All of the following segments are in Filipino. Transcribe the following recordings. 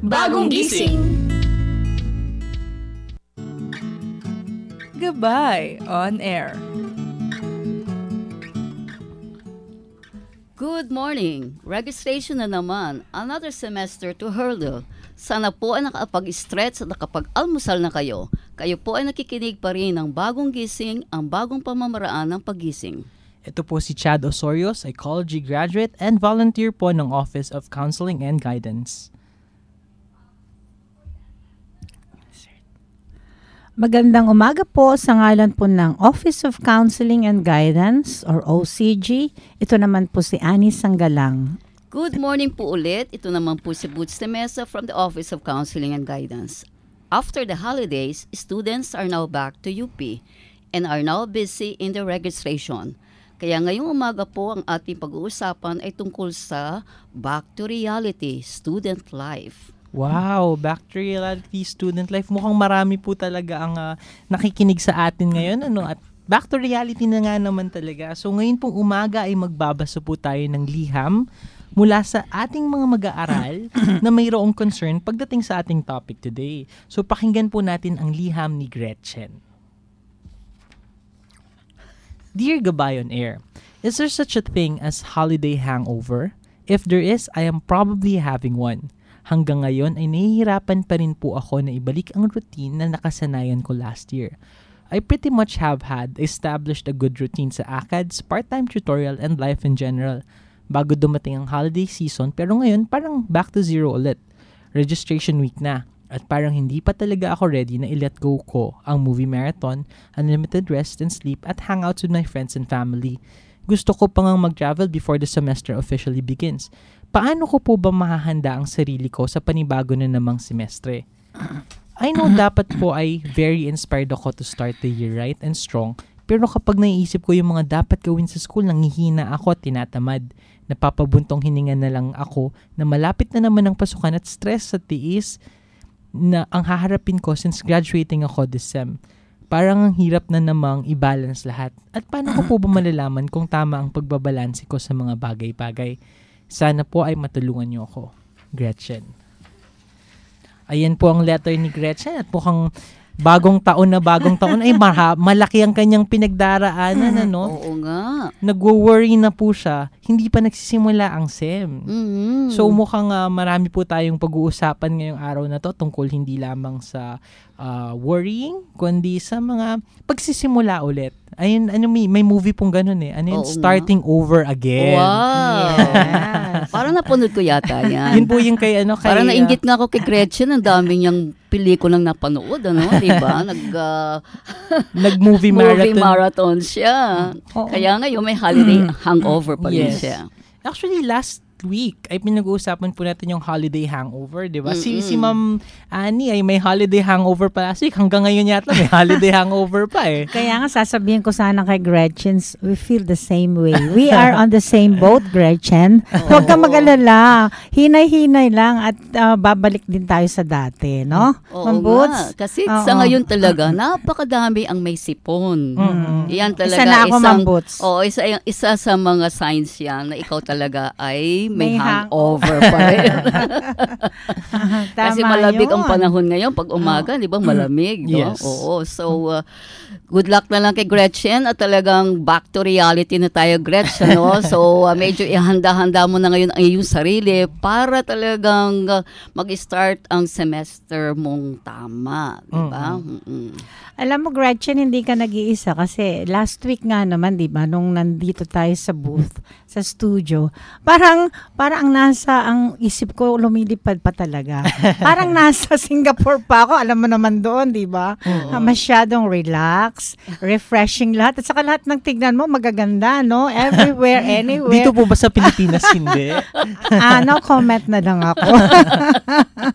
Bagong gising. Goodbye on air. Good morning! Registration na naman. Another semester to hurdle. Sana po ay nakapag-stretch at nakapag-almusal na kayo. Kayo po ay nakikinig pa rin ng Bagong Gising, ang bagong pamamaraan ng paggising. Ito po si Chad Osorio, psychology graduate and volunteer po ng Office of Counseling and Guidance. Magandang umaga po sa ngalan po ng Office of Counseling and Guidance or OCG. Ito naman po si Annie Sanggalang. Good morning po ulit. Ito naman po si Boots Temesa from the Office of Counseling and Guidance. After the holidays, students are now back to UP and are now busy in the registration. Kaya ngayong umaga po ang ating pag-uusapan ay tungkol sa Back to Reality, Student Life. Wow, Back to Reality, Student Life. Mukhang marami po talaga ang nakikinig sa atin ngayon. At back to reality na nga naman talaga. So ngayon pong umaga ay magbabasa po tayo ng liham mula sa ating mga mag-aaral na mayroong concern pagdating sa ating topic today. So pakinggan po natin ang liham ni Gretchen. Dear Gabay on Air, is there such a thing as holiday hangover? If there is, I am probably having one. Hanggang ngayon ay nahihirapan pa rin po ako na ibalik ang routine na nakasanayan ko last year. I pretty much have had established a good routine sa ACADS, part-time tutorial, and life in general bago dumating ang holiday season, pero ngayon parang back to zero ulit. Registration week na at parang hindi pa talaga ako ready na i-let go ko ang movie marathon, unlimited rest and sleep at hangouts with my friends and family. Gusto ko pa ngang mag-travel before the semester officially begins. Paano ko po ba mahahanda ang sarili ko sa panibago na namang semestre? I know dapat po ay very inspired ako to start the year right and strong, pero kapag naiisip ko yung mga dapat gawin sa school, nanghihina ako at tinatamad. Napapabuntong hininga na lang ako na malapit na naman ang pasukan at stress sa tiis na ang haharapin ko since graduating ako this sem. Parang ang hirap na namang i-balance lahat. At paano ko po ba malalaman kung tama ang pagbabalanse ko sa mga bagay-bagay? Sana po ay matulungan niyo ako. Gretchen. Ayan po ang letter ni Gretchen at mukhang bagong taon ay malaki ang kanyang pinagdaraanan, ano? Oo nga. Nagwo-worry na po siya. Hindi pa nagsisimula ang SEM. Mm-hmm. So mukhang marami po tayong pag-uusapan ngayong araw na to tungkol hindi lamang sa worrying, kundi sa mga pagsisimula ulit. Ayun, may movie pong ganun eh. Ano yun? Starting over again. Wow! Yes. Parang napanood ko yata yan. Yun po yung kay parang nainggit nga ako kay Gretchen. Ang daming yung pelikulang napanood, ano? Diba? Nag-movie marathon. Movie marathon siya. Kaya ngayon may holiday hangover pa rin siya. Actually, last week ay pinag-uusapan po natin yung holiday hangover, di ba? Si Ma'am Annie ay may holiday hangover pa last week. Hanggang ngayon yata may holiday hangover pa eh. Kaya nga sasabihin ko sana kay Gretchen, we feel the same way. We are on the same boat, Gretchen. Huwag kang mag-alala. Hinay-hinay lang at babalik din tayo sa dati, no? Oo nga. Kasi sa ngayon talaga, napakadami ang may sipon. Yan talaga. Isa na ako, Ma'am Boots. Oo, isa sa mga signs yan na ikaw talaga ay may hangover pa rin. Kasi malamig ang panahon ngayon. Pag umaga, di ba, malamig. No? Yes. Oo. So, good luck na lang kay Gretchen at talagang back to reality na tayo, Gretchen. No? So, medyo ihanda-handa mo na ngayon ang iyong sarili para talagang mag-start ang semester mong tama. Di ba? Alam mo, Gretchen, hindi ka nag-iisa kasi last week nga naman, di ba, nung nandito tayo sa booth, sa studio, parang ang nasa, ang isip ko lumilipad pa talaga. Parang nasa Singapore pa ako, alam mo naman doon, di ba? Masyadong relax, refreshing lahat. At saka lahat ng tignan mo, magaganda, no? Everywhere, anywhere. Dito po ba sa Pilipinas, hindi? No comment na lang ako.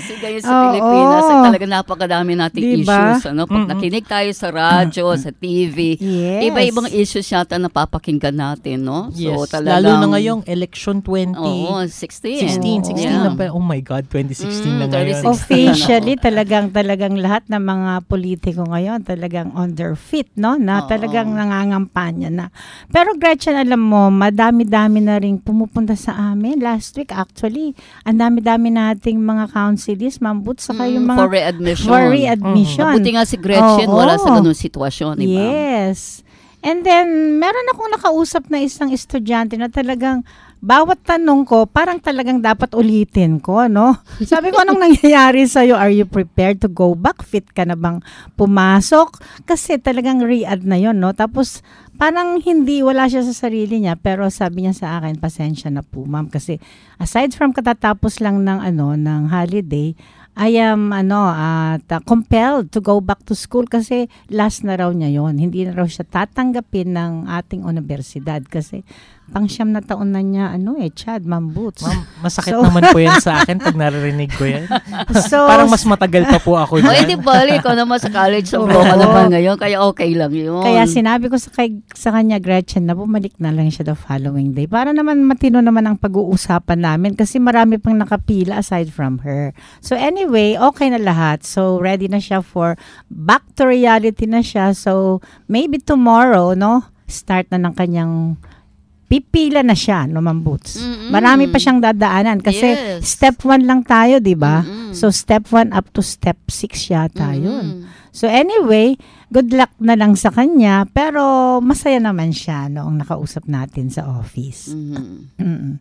Kasi ganyan sa Oo. Pilipinas, ay talaga napakadami nating Diba? issues. Ano? Pag nakinig tayo sa radyo, sa TV, Yes. iba-ibang issues yata na napapakinggan natin, no? Yes. So, talagang, Lalo na ngayong election 2016, Oo, 16. 16 Yeah. na pa. Oh my God, 2016 na ngayon. 2016. Officially, talagang lahat ng mga politiko ngayon talagang on their feet, no? Na Oo. talagang nangangampanya na. Pero Gretchen, alam mo, madami-dami na rin pumupunta sa amin. Last week, actually, ang dami-dami nating mga counselists, Ma'am Boots, saka yung mga For readmission. for readmission. Mabuti nga si Gretchen, Oo. wala sa ganung sitwasyon, di ba? Yes. And then, meron akong nakausap na isang estudyante na talagang bawat tanong ko, parang talagang dapat ulitin ko, no? Sabi ko, anong nangyayari sa'yo? Are you prepared to go back? Fit ka na bang pumasok? Kasi talagang re-add na yon, no? Tapos, parang wala siya sa sarili niya, pero sabi niya sa akin, pasensya na po, ma'am. Kasi, aside from katatapos lang ng holiday, I am compelled to go back to school kasi last na raw niya yon. Hindi na raw siya tatanggapin ng ating universidad kasi pang-siyam na taon na niya, Chad, Ma'am Boots. Ma'am, masakit naman po yan sa akin pag naririnig ko yan. So, Parang mas matagal pa po ako O, di dyan. balik ko naman sa college of law ka naman ngayon, kaya okay lang yun. kaya sinabi ko sa kanya, Gretchen, na bumalik na lang siya the following day. Para naman matino naman ang pag-uusapan namin kasi marami pang nakapila aside from her. So anyway, okay na lahat. So ready na siya for back to reality na siya. So maybe tomorrow, no, start na ng kanyang pipila na siya, no, Ma'am Boots. Mm-mm. Marami pa siyang dadaanan kasi Yes. step 1 lang tayo, di ba? Mm-mm. So step 1 up to step 6 yata yun. Mm. So anyway, good luck na lang sa kanya, pero masaya naman siya noong nakausap natin sa office. Mhm. Mm-mm.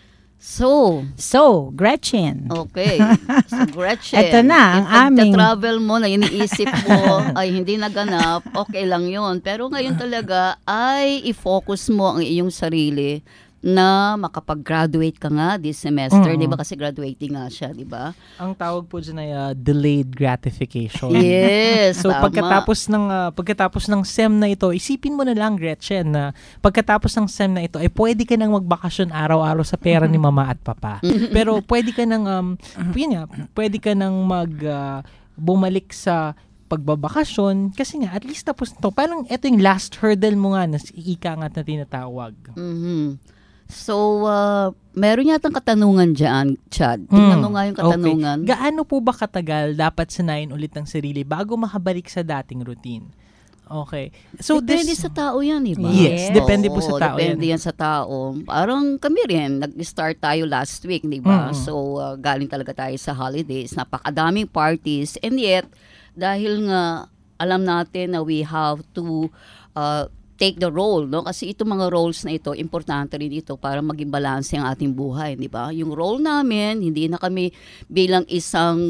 So, Gretchen. okay. So, Gretchen, Eto na, ang aming- travel mo na iniisip mo ay hindi naganap, okay lang yon. Pero ngayon talaga ay i-focus mo ang iyong sarili na makapag-graduate ka nga this semester, di ba? Kasi graduating nga siya, di ba? Ang tawag po dyan ay delayed gratification. Yes, So tama. pagkatapos ng SEM na ito, isipin mo na lang, Gretchen, na pagkatapos ng SEM na ito ay pwede ka nang magbakasyon araw-araw sa pera ni mama at papa. Pero pwede ka nang pwede ka nang bumalik sa pagbabakasyon kasi nga at least tapos to. Parang ito yung last hurdle mo nga na ikangat na tinatawag. Mhm. So, meron yatang katanungan dyan, Chad. Tingnan mo nga yung katanungan. Okay. Gaano po ba katagal dapat sanayin ulit ang sarili bago makabalik sa dating routine? Okay. So Depende sa tao yan, di ba? Yes, depende po sa tao Depende yan. yan sa tao. Parang kami rin, nag-start tayo last week, di ba? So, galing talaga tayo sa holidays. Napakadaming parties. And yet, dahil nga alam natin na we have to take the role, no? Kasi itong mga roles na ito, importante rin ito para maging balanse ang ating buhay, di ba? Yung role namin, hindi na kami bilang isang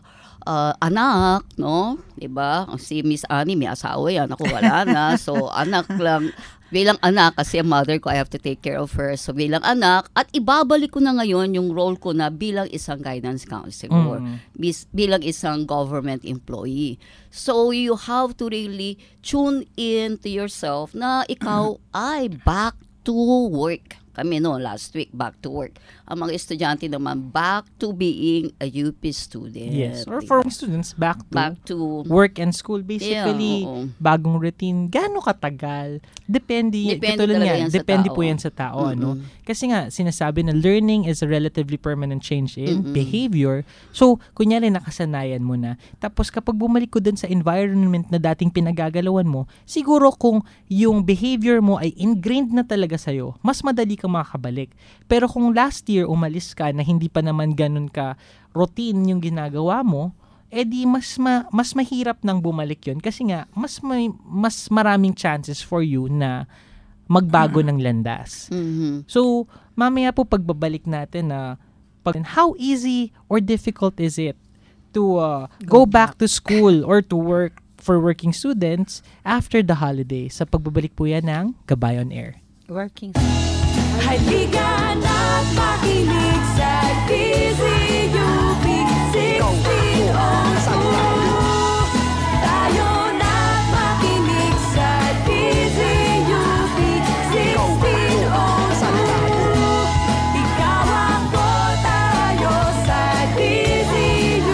anak, no? 'Di ba? Si Miss Annie may asawa yan, ako wala na. So anak lang bilang anak kasi ang mother ko, I have to take care of her. So bilang anak at ibabalik ko na ngayon yung role ko na bilang isang guidance counselor, bilang isang government employee. So you have to really tune in to yourself na ikaw ay back to work. Kami last week, back to work. Ang mga estudyante naman, back to being a UP student. Yes. Or diba? for students, back to to work and school. Basically, Yeah, oo. bagong routine. Gaano katagal? Depende Talaga yan sa Depende tao. po yan sa tao. Ano? Kasi nga, sinasabi na learning is a relatively permanent change in behavior. So, kunyari, nakasanayan mo na. Tapos, kapag bumalik ko dun sa environment na dating pinagagalawan mo, siguro kung yung behavior mo ay ingrained na talaga sa'yo, mas madali ka makakabalik. Pero kung last year, umalis ka na hindi pa naman ganun ka routine yung ginagawa mo, edi mas mahirap nang bumalik yun kasi nga mas maraming chances for you na magbago ng landas. Mhm. So, mamaya po pagbabalik natin na how easy or difficult is it to go back to school or to work for working students after the holiday. Sa pagbabalik po yan ng Gabay on Air. Working. Halika na't makinig sa DZUP 1602. Tayo na't makinig sa DZUP 1602. Ikaw ako tayo sa DZUP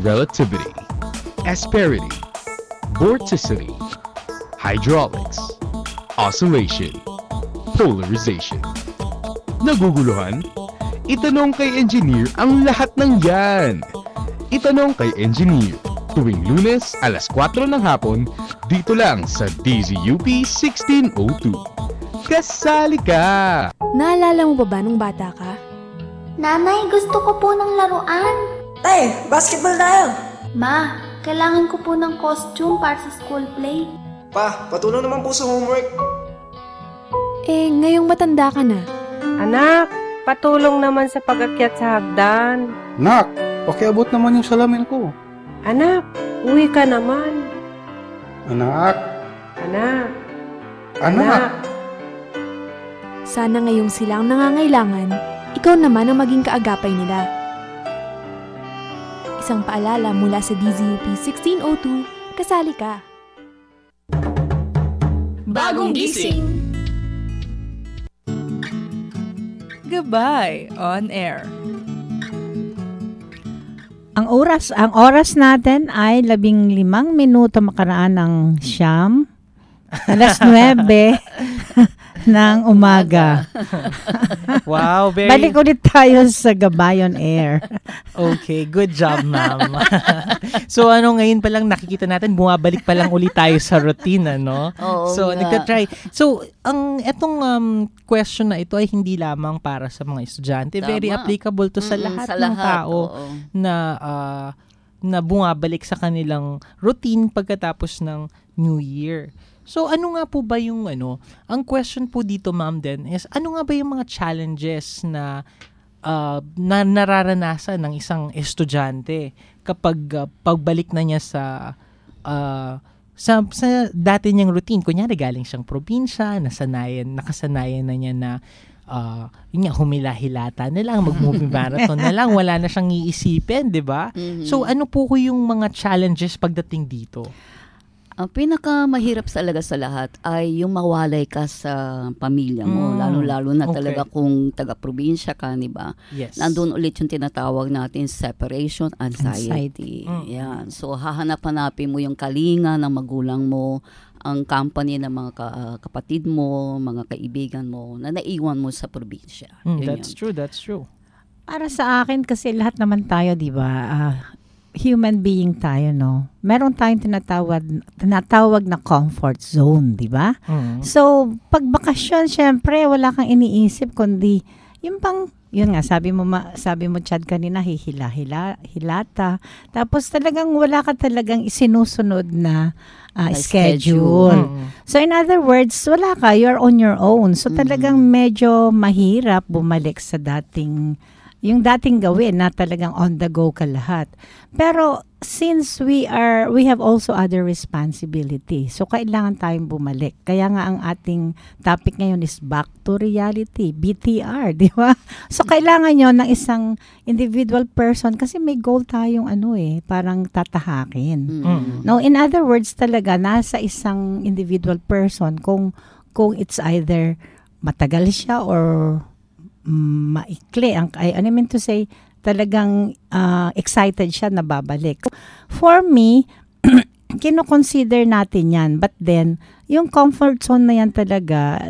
relativity, asperity, vorticity, hydraulics, oscillation, polarization. Naguguluhan? Itanong kay Engineer ang lahat ng yan. Itanong kay Engineer tuwing Lunes alas 4 ng hapon dito lang sa DZUP 1602. Kasali ka! Naalala mo ba nung bata ka? Nanay, gusto ko po ng laruan. Tay, basketball tayo. Ma, kailangan ko po ng costume para sa school play. Pa, patulong naman po sa homework. Ngayong matanda ka na. Anak, patulong naman sa pag-akyat sa hagdan. Nak, pakiabot naman yung salamin ko. Anak, uwi ka naman. Anak. Anak. Anak. Sana ngayong sila ang nangangailangan, ikaw naman ang maging kaagapay nila. Isang paalala mula sa DZUP 1602, kasali ka. Bagong gising. Goodbye on air. Ang oras natin ay 15 minuto makaraan ng siyam. Alas 9 ng umaga. Wow, very... Balik ulit tayo sa Gabayon Air. Okay, good job, ma'am. So, ngayon pa lang nakikita natin, bumabalik pa lang ulit tayo sa routine, ano? Oo So, nga. nagka-try. So, etong question na ito ay hindi lamang para sa mga estudyante. Tama. Very applicable to sa lahat sa ng lahat, tao oo. na bumabalik sa kanilang routine pagkatapos ng New Year. So, ano nga po ba yung ang question po dito, ma'am, din is, ano nga ba yung mga challenges na nararanasan ng isang estudyante kapag pagbalik na niya sa dati niyang routine? Kunyari, galing siyang probinsya, nakasanayan na niya na yun nga, humila-hilata na lang, mag-movie marathon na lang, wala na siyang iisipin, di ba? Mhm. So, ano po yung mga challenges pagdating dito? Ang pinakamahirap talaga sa lahat ay yung mawalay ka sa pamilya mo, lalo-lalo na okay. talaga kung taga-probinsya ka, di ba? Yes. Nandun ulit yung tinatawag natin separation anxiety. Yan. So, hahanap-hanapin mo yung kalinga ng magulang mo, ang company ng mga kapatid mo, mga kaibigan mo, na naiwan mo sa probinsya. Yun That's yun. true. Para sa akin, kasi lahat naman tayo, di ba, human being tayo, no? Meron tayong tinatawag na comfort zone, di ba? So, pag bakasyon, syempre, wala kang iniisip, kundi, yung yun nga, sabi mo, Chad, kanina, hilata. Tapos talagang wala ka talagang isinusunod na schedule. So, in other words, wala ka, you're on your own. So, talagang medyo mahirap bumalik sa yung dating gawin na talagang on the go ka lahat. Pero since we have also other responsibility, so kailangan tayong bumalik. Kaya nga ang ating topic ngayon is back to reality, BTR, di ba? So kailangan yon ng isang individual person kasi may goal tayong parang tatahakin. No, in other words talaga nasa isang individual person kung it's either matagal siya or maikli. I mean to say, talagang excited siya na babalik. For me, kino-consider natin yan. But then, yung comfort zone na yan talaga,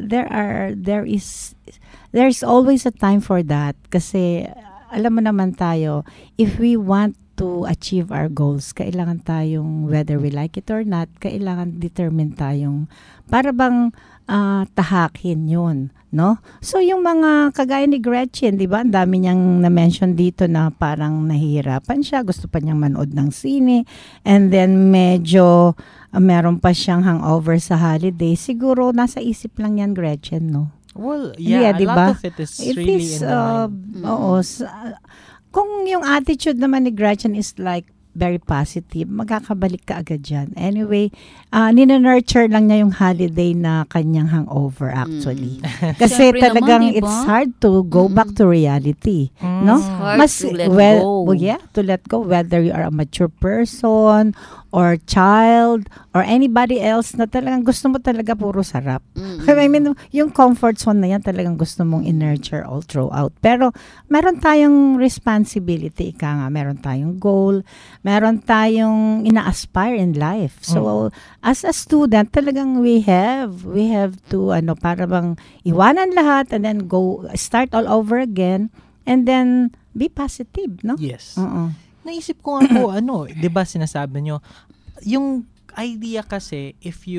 there's always a time for that. Kasi, alam mo naman tayo, if we want to achieve our goals, kailangan tayong, whether we like it or not, kailangan determine tayong, para bang tahakin yun, no? So, yung mga kagaya ni Gretchen, di ba? Ang dami niyang na-mention dito na parang nahihirapan siya. Gusto pa niyang manood ng sine. And then, medyo meron pa siyang hangover sa holiday. Siguro, nasa isip lang yan, Gretchen, no? Well, yeah, a diba? lot of it is really in the mind. Oo. Kung yung attitude naman ni Gretchen is like, very positive, magkakabalik ka agad dyan. Anyway, nina-nurture lang niya yung holiday na kanyang hangover actually. Kasi Siyempre talagang naman, diba? it's hard to go back to reality. No? It's hard to let go. To let go, whether you are a mature person or child or anybody else na talagang gusto mo talaga puro sarap. I mean, yung comfort zone na yan talagang gusto mong i-nurture all throughout. Pero meron tayong responsibility, meron tayong goal, meron tayong ina-aspire in life. So, as a student, talagang we have to, para bang iwanan lahat and then start all over again and then be positive, no? Yes. Naisip ko nga po, 'di ba sinasabi nyo, yung idea kasi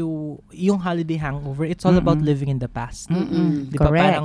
yung holiday hangover, it's all about living in the past. Di ba? Correct.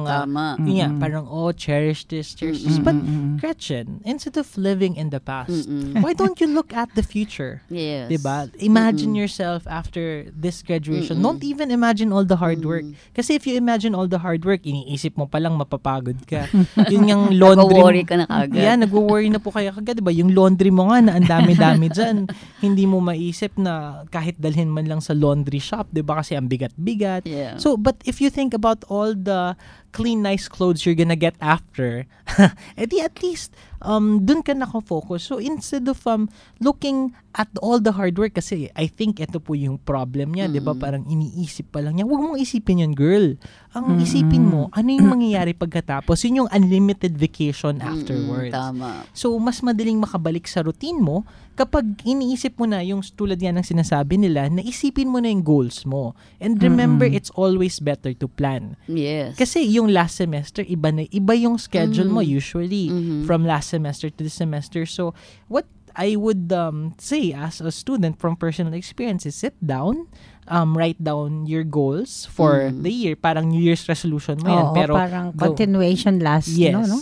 Parang cherish this. But Gretchen, instead of living in the past, why don't you look at the future? Yes. Di ba? Imagine yourself after this graduation. Don't even imagine all the hard work. Kasi if you imagine all the hard work, iniisip mo palang mapapagod ka. Yun yung laundry. Nag-worry ka na kagad. Yeah, nag-worry na po kayo kagad. Di ba? Yung laundry mo nga na ang dami-dami dyan. Hindi mo maisip na kahit dalhin man lang sa laundry shop, 'di ba, kasi ang bigat-bigat. Yeah. So, but if you think about all the clean, nice clothes you're gonna get after, edi at least dun ka nakafocus. So, instead of looking at all the hard work, kasi I think ito po yung problem niya, 'di ba? Parang iniisip pa lang niya. Huwag mong isipin yun, girl. Ang isipin mo, ano yung mangyayari pagkatapos? Yun yung unlimited vacation afterwards. Tama. So, mas madaling makabalik sa routine mo kapag iniisip mo na yung tulad yan ng sinasabi nila, naisipin mo na yung goals mo. And remember, it's always better to plan. Yes. Kasi yung last semester, iba yung schedule mo usually from last semester to this semester. So, what I would say as a student from personal experience is sit down, write down your goals for the year. Parang New Year's resolution mo yan. Pero parang continuation last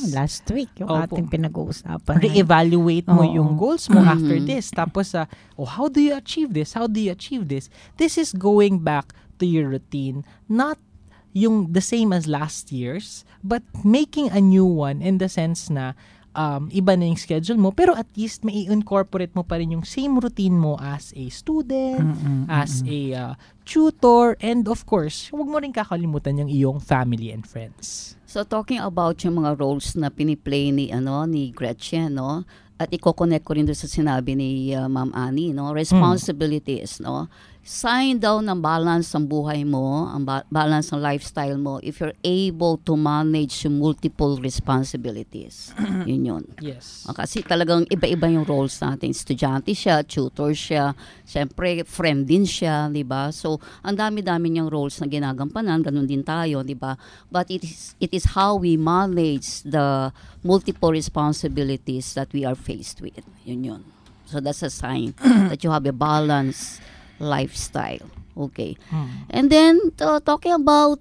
week yung ating pinag-uusapan. Re-evaluate mo yung goals mo after this. Tapos, how do you achieve this? How do you achieve this? This is going back to your routine. Not yung the same as last year's, but making a new one in the sense na iba na yung schedule mo, pero at least may incorporate mo pa rin yung same routine mo as a student, as a tutor, and of course, huwag mo rin kakalimutan yung iyong family and friends. So talking about yung mga roles na piniplay ni Gretchen, no? At i-connect ko rin doon sa sinabi ni Ma'am Annie, no? Responsibilities, no? Sign daw ng balance ng buhay mo, ang balance ng lifestyle mo if you're able to manage yung multiple responsibilities. Yun. Yes. Kasi talagang iba-iba yung roles natin. Estudyante siya, tutor siya, siyempre friend din siya, di ba? So, ang dami-dami niyang roles na ginagampanan, ganun din tayo, di ba? But it is how we manage the multiple responsibilities that we are faced with. Yun. So, that's a sign that you have a balanced lifestyle. Okay. And then, talking about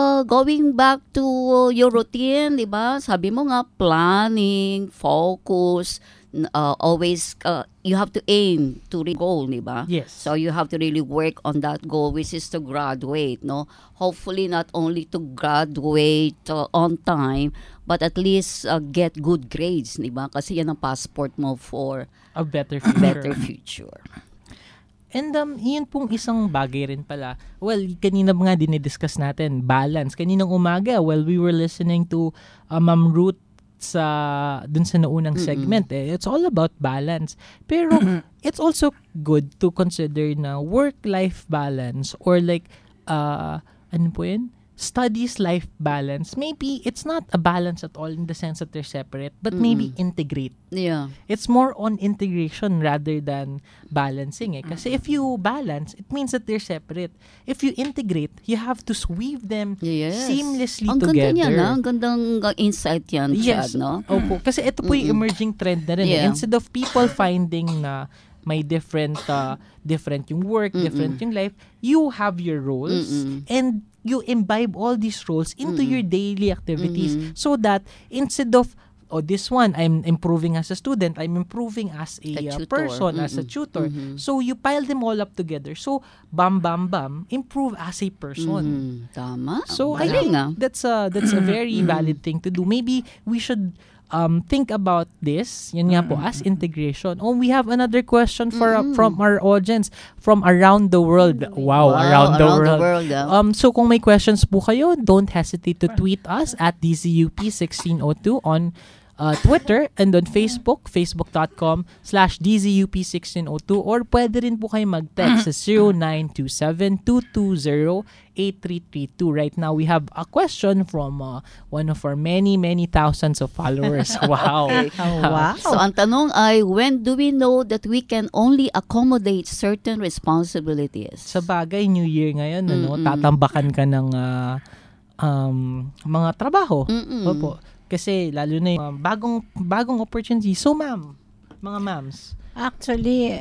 going back to your routine, di ba? Sabi mo nga, planning, focus, always, you have to aim to reach goal, di ba? Yes. So, you have to really work on that goal, which is to graduate, no? Hopefully, not only to graduate on time, but at least get good grades, di ba? Kasi yan ang passport mo for a better future. And yun pong isang bagay rin pala. Well, kanina nga dinidiscuss natin, balance. Kaninang umaga, we were listening to Ma'am Ruth dun sa naunang segment. It's all about balance. Pero it's also good to consider na work-life balance or like, ano po yun? Studies-life balance. Maybe it's not a balance at all in the sense that they're separate, but maybe integrate. Yeah. It's more on integration rather than balancing. Kasi if you balance, it means that they're separate. If you integrate, you have to weave them seamlessly together. Ang ganda niya, ang gandang insight yan, Chad, no? Opo. Kasi ito po yung emerging trend na rin. Instead of people finding na may different yung work, different yung life, you have your roles and you imbibe all these roles into your daily activities so that instead of this one, I'm improving as a student, I'm improving as a person, as a tutor. So, you pile them all up together. So, bam, improve as a person. Tama. So, I think that's a very valid thing to do. Maybe we should think about this, yun nga po, as integration. We have another question from our audience from around the world. Wow, around the world. So kung may questions po kayo, don't hesitate to tweet us at DZUP1602 on Twitter, and on Facebook, facebook.com/DZUP1602, or pwede rin po kayo mag-text sa 0927-220-8332. Right now, we have a question from one of our many thousands of followers. Wow. Wow. So, ang tanong ay, when do we know that we can only accommodate certain responsibilities? Sa bagay, New Year ngayon, tatambakan ka ng mga trabaho. Opo. Kasi lalo na yung bagong opportunity. So, ma'am, mga ma'ams. Actually,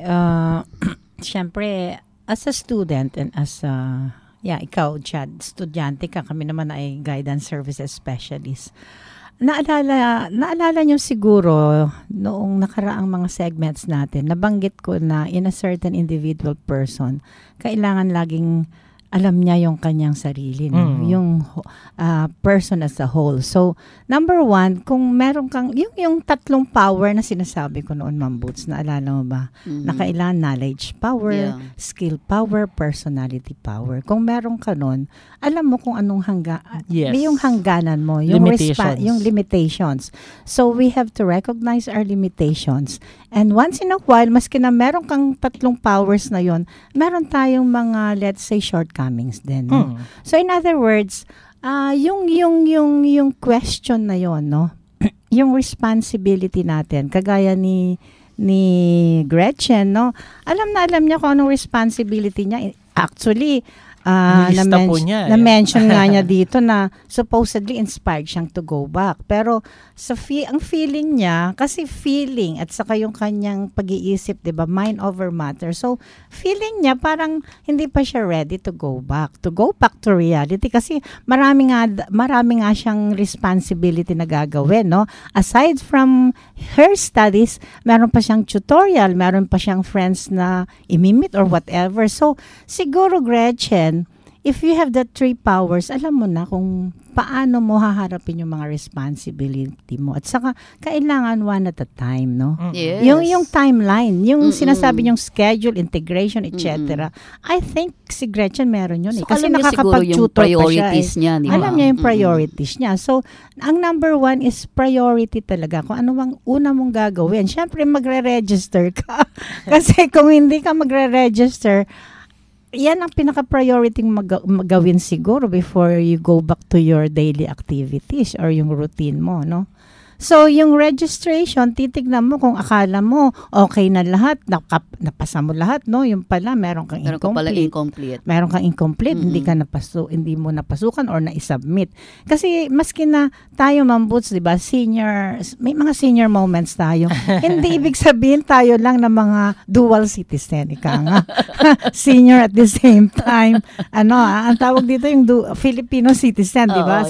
syempre, as a student and as ikaw, Chad, estudyante ka, kami naman ay guidance services specialist. Naalala nyo siguro noong nakaraang mga segments natin, nabanggit ko na in a certain individual person, kailangan laging alam niya yung kanyang sarili, no? Yung person as a whole. So, number one, kung meron kang, yung tatlong power na sinasabi ko noon, Ma'am Boots, naalala mo ba? Na kailangan knowledge power, skill power, personality power. Kung meron ka nun, alam mo kung anong yung hangganan mo, yung limitations. So, we have to recognize our limitations. And once in a while, maski na meron kang tatlong powers na yon, meron tayong mga, let's say, shortcomings din. No? So, in other words, yung question na yon, no? Yung responsibility natin, kagaya ni Gretchen, no? Alam niya kung anong responsibility niya. Actually, na-mention nga niya dito na supposedly inspired siyang to go back. Pero ang feeling niya, kasi feeling at saka yung kanyang pag-iisip, 'di ba, mind over matter. So, feeling niya parang hindi pa siya ready to go back to reality kasi marami nga siyang responsibility na gagawin, no? Aside from her studies, meron pa siyang tutorial, meron pa siyang friends na imimit or whatever. So, siguro, Gretchen, if you have the three powers, alam mo na kung paano mo haharapin yung mga responsibility mo. At saka, kailangan one at a time, no? Yes. Yung timeline, yung sinasabi yung schedule, integration, etc. I think si Gretchen meron yun. So, kasi alam niya siguro yung priorities niya. Diba? Alam niya yung priorities niya. So, ang number one is priority talaga. Kung ano bang una mong gagawin. Siyempre, magre-register ka. Kasi kung hindi ka magre-register, yan ang pinaka-priority magawin siguro before you go back to your daily activities or yung routine mo, no? So, yung registration, titignan mo kung akala mo okay na lahat, napasa mo lahat, no? Yung pala, meron kang incomplete. Meron kang incomplete, hindi mo napasukan or na-submit. Kasi, maski na tayo, Ma'am Boots, di ba, may mga senior moments tayo. Hindi ibig sabihin tayo lang na mga dual citizen, ika nga. Senior at the same time. Ang tawag dito yung Filipino citizen, di ba?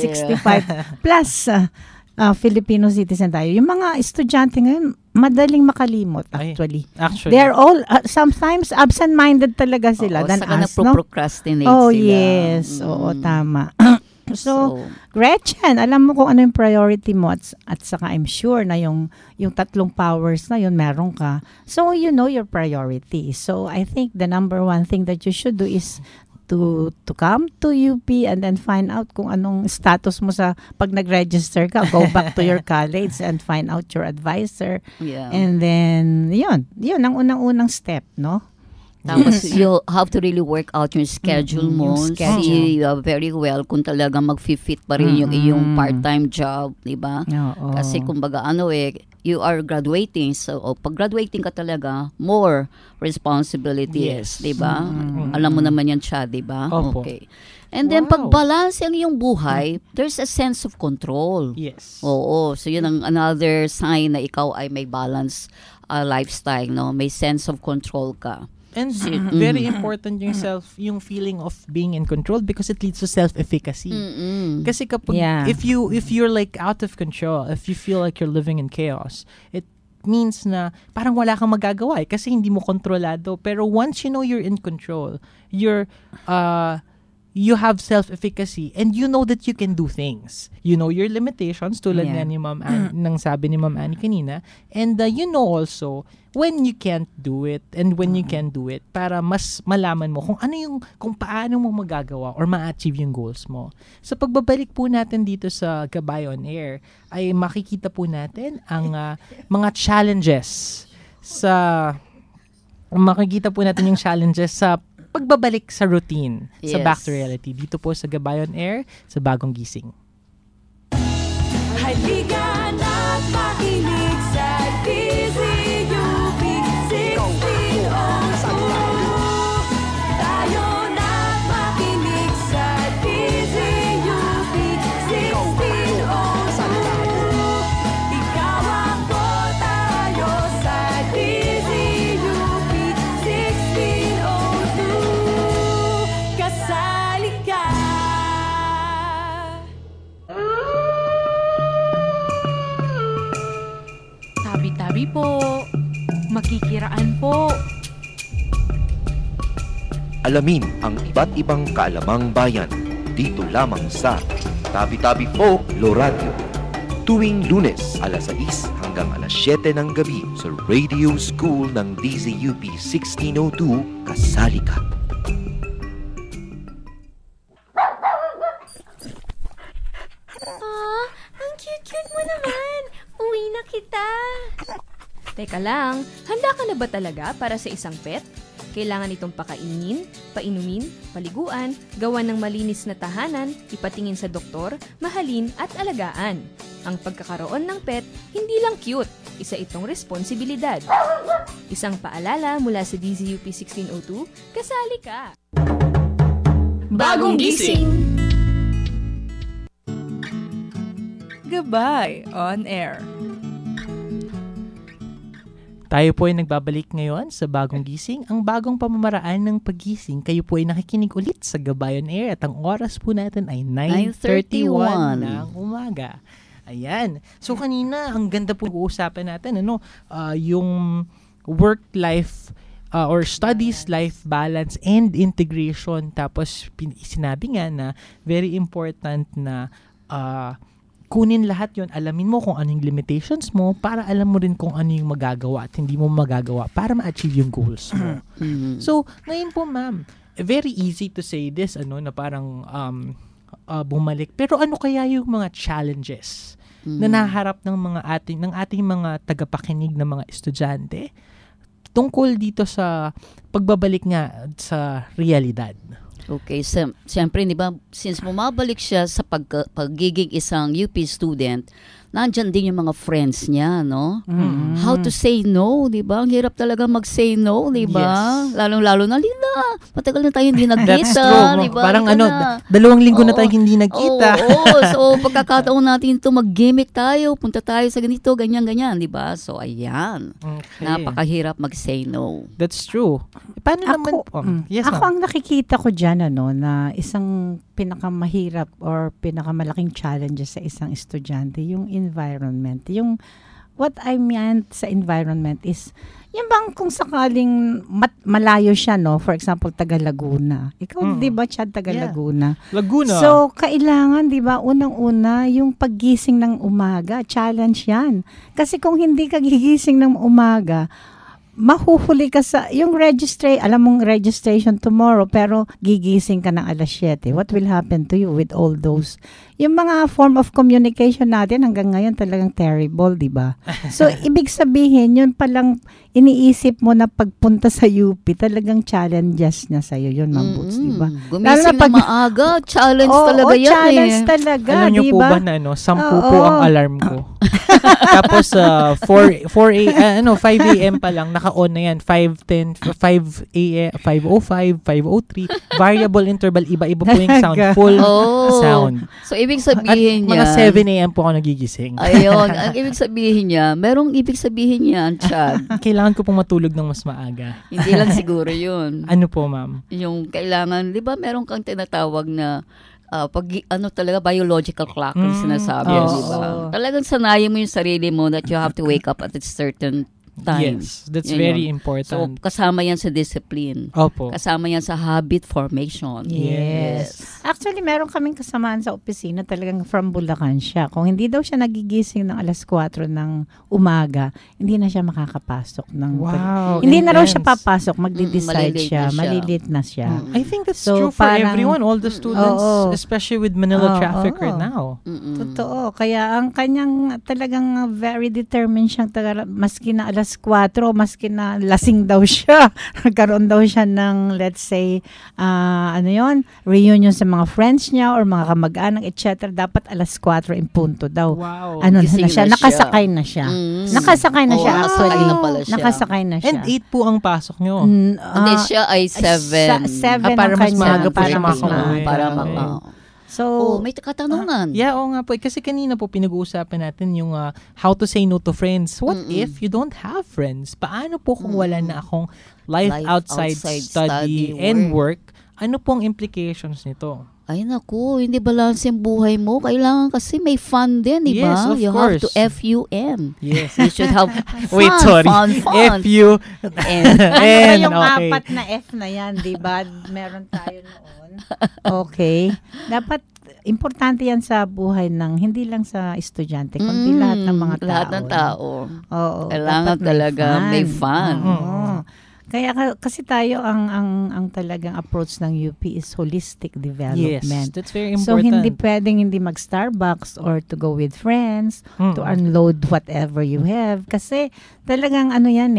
65 plus Filipino citizen tayo. Yung mga estudyante ngayon, madaling makalimot actually. They're all, sometimes absent-minded talaga sila than us, no? Procrastinate sila. Yes. Oo, tama. So, Gretchen, alam mo kung ano yung priority mo at saka I'm sure na yung tatlong powers na yun, meron ka. So, you know your priority. So, I think the number one thing that you should do is to come to UP and then find out kung anong status mo sa pag nag-register ka. Go back to your college and find out your advisor. Yeah. And then, yun ang unang-unang step, no? Tapos, you have to really work out your schedule mo. Yung schedule. See very well kung talaga mag-fit pa rin yung iyong part-time job, di ba? Oo. Kasi kumbaga you are graduating. So, pag graduating ka talaga, more responsibilities, di ba? Alam mo naman yan siya, di ba? Okay. And then, pag balance ang iyong buhay, there's a sense of control. Yes. Oo. So, yun ang another sign na ikaw ay may balance lifestyle, no? May sense of control ka. And very important yung feeling of being in control because it leads to self-efficacy. Kasi kapag if you're like out of control, if you feel like you're living in chaos, it means na parang wala kang magagawa kasi hindi mo kontrolado. Pero once you know you're in control, you're you have self-efficacy and you know that you can do things. You know your limitations, tulad nga ni ng sabi ni Ma'am Annie kanina. And you know also when you can't do it and when you can do it para mas malaman mo kung paano mo magagawa or ma-achieve yung goals mo. Sa pagbabalik po natin dito sa Gabay on Air, ay makikita po natin ang mga challenges makikita po natin yung challenges sa pagbabalik sa routine, sa back to reality. Dito po sa Gabay on Air, sa Bagong Gising. Halika na't makinig sa DZUP 1602. Tayo na't makinig sa DZUP 1602. Ikaw ako, tayo sa DZUP 1602. Kasali ka. Tabi-tabi po. Makikiraan po. Alamin ang iba't ibang kaalamang bayan dito lamang sa Tabi-Tabi Po Loradio. Tuwing Lunes, alas 6 hanggang alas 7 ng gabi sa Radio School ng DZUP 1602, kasali ka. Ang cute-cute mo naman. Uwi na kita. Teka lang, handa ka na ba talaga para sa isang pet? Kailangan itong pakainin, painumin, paliguan, gawan ng malinis na tahanan, ipatingin sa doktor, mahalin at alagaan. Ang pagkakaroon ng pet, hindi lang cute, isa itong responsibilidad. Isang paalala mula sa DZUP 1602, kasali ka! Bagong gising! Gabay on Air. Tayo po ay nagbabalik ngayon sa Bagong Gising, ang bagong pamamaraan ng paggising. Kayo po ay nakikinig ulit sa Gabay on Air at ang oras po natin ay 9:31 ng umaga. Ayan. So kanina, ang ganda po uusapan natin, yung work-life or studies-life balance and integration. Tapos sinabi nga na very important na kunin lahat yon, alamin mo kung ano yung limitations mo para alam mo rin kung ano yung magagawa at hindi mo magagawa para ma-achieve yung goals mo. So, ngayon po ma'am, very easy to say this, na parang bumalik. Pero ano kaya yung mga challenges na naharap ng ating mga tagapakinig na mga estudyante tungkol dito sa pagbabalik nga sa realidad? Okay, siyempre, di ba, since bumabalik siya sa pagiging isang UP student, nandyan din yung mga friends niya, no? Mm-hmm. How to say no, di ba? Ang hirap talaga mag-say no, di ba? Yes. Lalong-lalo na, Lila, matagal na tayo hindi nagkita, di ba? Parang 2 linggo na tayo hindi nagkita. So, pagkakataon natin ito, mag-gimmick tayo, punta tayo sa ganito, ganyan-ganyan, di ba? So, ayan. Okay. Napakahirap mag-say no. That's true. Paano naman? Yes, ako ang nakikita ko dyan, na isang pinakamahirap or pinakamalaking challenges sa isang estudyante, yung environment. Yung what I meant sa environment is, yung bang kung sakaling malayo siya, for example, taga Laguna. Ikaw, di ba, Chad, taga Laguna? Laguna. So, kailangan, di ba, unang-una, yung paggising ng umaga, challenge yan. Kasi kung hindi ka gigising ng umaga, mahuhuli ka sa, yung alam mong registration tomorrow, pero gigising ka ng alas 7. What will happen to you with all those? Yung mga form of communication natin hanggang ngayon talagang terrible, di ba? So, ibig sabihin, yun palang iniisip mo na pagpunta sa UP, talagang challenges na sa'yo yun, Ma'am Boots, di ba? Gumising na maaga, challenge talaga yan challenge talaga, alam niyo po ba na 10 po ang alarm ko? Tapos 5 a.m. pa lang naka-on na yan, 5:10, 5 a.m., 5:05, 5:03, variable interval, iba-iba po yung sound, full sound. So ibig sabihin niya, mga 7 a.m. po ako nagigising. Ayun, ang ibig sabihin niya, merong ibig sabihin niya, Chad. Kailangan ko pong matulog ng mas maaga. Hindi lang siguro yun. Ano po, ma'am? Yung kailangan, di ba meron kang tinatawag na talaga biological clock yung sinasabi, di ba? Talagang sanayin mo yung sarili mo that you have to wake up at a certain time. Yes, that's Yun very yun. important. So, kasama yan sa discipline. Opo. Kasama yan sa habit formation. Yes. Actually, meron kaming kasamaan sa opisina talagang from Bulacan siya. Kung hindi daw siya nagigising ng alas 4 ng umaga, hindi na siya makakapasok. Wow, Hindi na raw siya intense. papasok, magde-decide malilate siya. na siya. Malilate na siya. I think that's So, true for parang- everyone, all the students, Oo. especially with Manila traffic oo. right now. Totoo. Kaya ang kanyang talagang very determined siyang maski na alas 4, maski na lasing daw siya. Nagkaroon daw siya ng, let's say, reunion sa mga friends niya or mga kamag-anak, etc. Dapat alas 4 in punto daw. Wow. Gising na siya, na siya. nakasakay na siya. Nakasakay na siya nakasakay actually. na pala siya. Nakasakay na siya. And 8 po ang pasok nyo. Hindi, siya ay 7. 7 para mas maaga po siya mas makauwi. Para Okay. So, may katanungan. Yeah, oo nga po. Kasi kanina po pinag-uusapan natin yung how to say no to friends. What if you don't have friends? Paano po kung wala na akong life outside study and work? Ano pong implications nito? Ay naku, hindi balance yung buhay mo. Kailangan kasi may fun din, di ba? Yes, of You course. have to F-U-N. Yes. You should have Wait, sorry. fun. F-U. ano ba yung okay. 4 na F na yan, di ba? Meron tayo noon. Okay. Dapat, importante yan sa buhay ng, hindi lang sa estudyante, kundi lahat ng mga tao. Lahat ng tao. Oo. Kailangan dapat talaga may fun. Oo. Kaya kasi tayo ang talagang approach ng UP is holistic development. Yes, that's very important. So hindi pwedeng hindi mag-Starbucks or to go with friends to unload whatever you have kasi talagang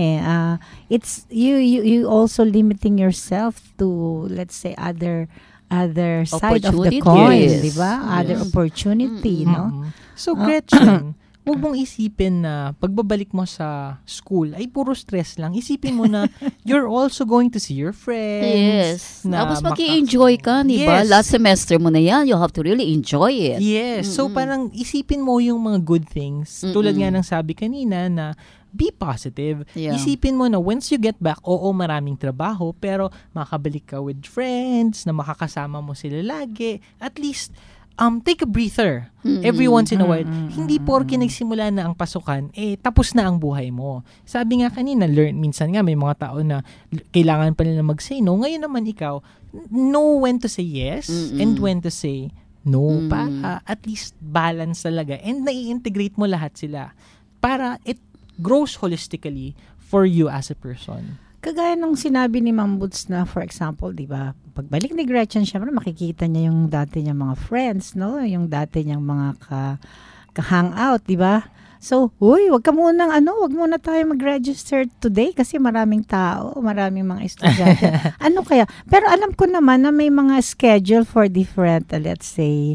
it's you also limiting yourself to, let's say, other side of the coin, Yes. di ba? Other opportunity, no? So, Gretchen, huwag mong isipin na pagbabalik mo sa school ay puro stress lang. Isipin mo na you're also going to see your friends. Yes. Tapos mag-i-enjoy ka, di ba? Yes. Last semester mo na yan. You have to really enjoy it. Yes. So, parang isipin mo yung mga good things. Tulad nga ng sabi kanina na be positive. Yeah. Isipin mo na once you get back, maraming trabaho, pero makabalik ka with friends, na makakasama mo sila lagi. At least, take a breather every once in a while. Hindi porke nagsimula na ang pasukan, tapos na ang buhay mo. Sabi nga kanina, minsan nga may mga tao na kailangan pa nila mag-say no. Ngayon naman ikaw, know when to say yes and when to say no. Para at least balance talaga. And nai-integrate mo lahat sila. Para it grows holistically for you as a person. Kagaya nung sinabi ni Ma'am Boots na, for example, di ba, pagbalik ni Gretchen, syempre makikita niya yung dati niyang mga friends, no? Yung dati niyang mga ka-hangout, di ba? So, wag muna tayo mag-register today kasi maraming tao, maraming mga estudyante. Ano kaya? Pero alam ko naman na may mga schedule for different, let's say,